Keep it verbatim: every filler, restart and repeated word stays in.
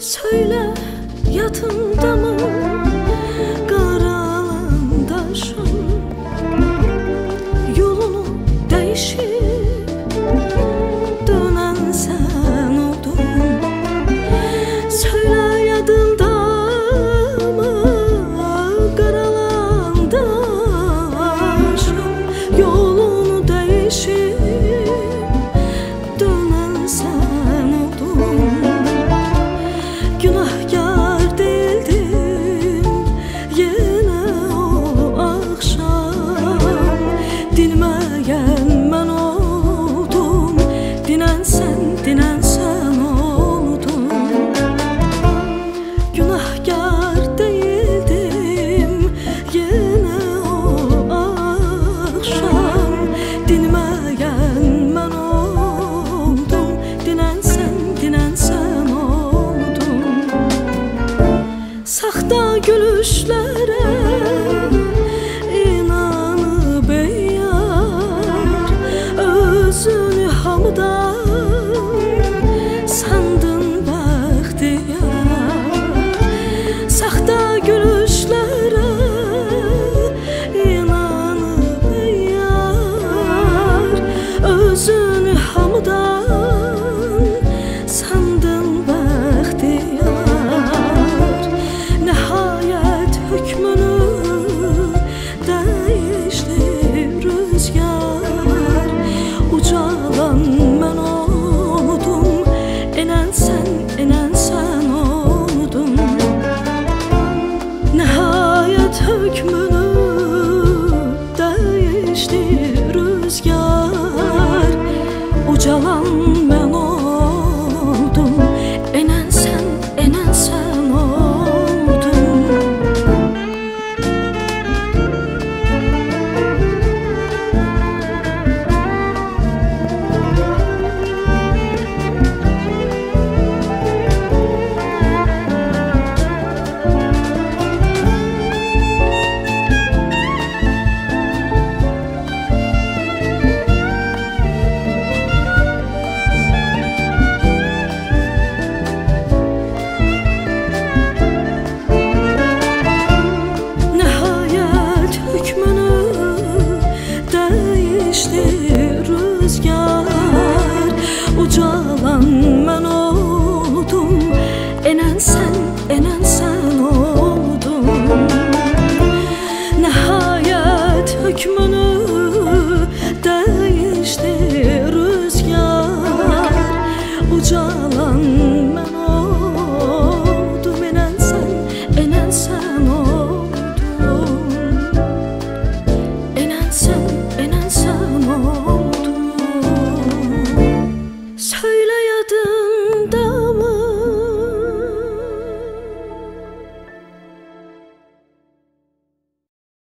Söyle yatında mı qaralanda şam, yolunu değişip dönen sen oldun. Söyle yadında mı qaralanda şam, yolunu değişip dönen sen oldun. Günahkar değildim yine o akşam, dinmeyen ben oldum, dinen sen, dinen sen oldun. Günahkar değildim yine o akşam, dinmeyen ben oldum, dinen sen, dinen sen oldun. Saxta gülüşlərə inanıb ey yar, özünü hamıdan sandın bəxtiyar. Saxta gülüşlərə inanıb ey yar, özünü hamıdan sandın bəxtiyar. Nəhayət hökmünü dəyişdi rüzgar, ucalan mən oldum, enən sən, enən sən oldum. Nəhayət hökmünü dəyişdi rüzgar, ucalan mən oldum, enən sən, enən sən oldum. Nəhayət hökmünü dəyişdi rüzgar, ucalan mən oldum, enən sən, enən sən oldum. Nəhayət hökmünü dəyişdi rüzgar, ucalan mən oldum, enən sən, enən sən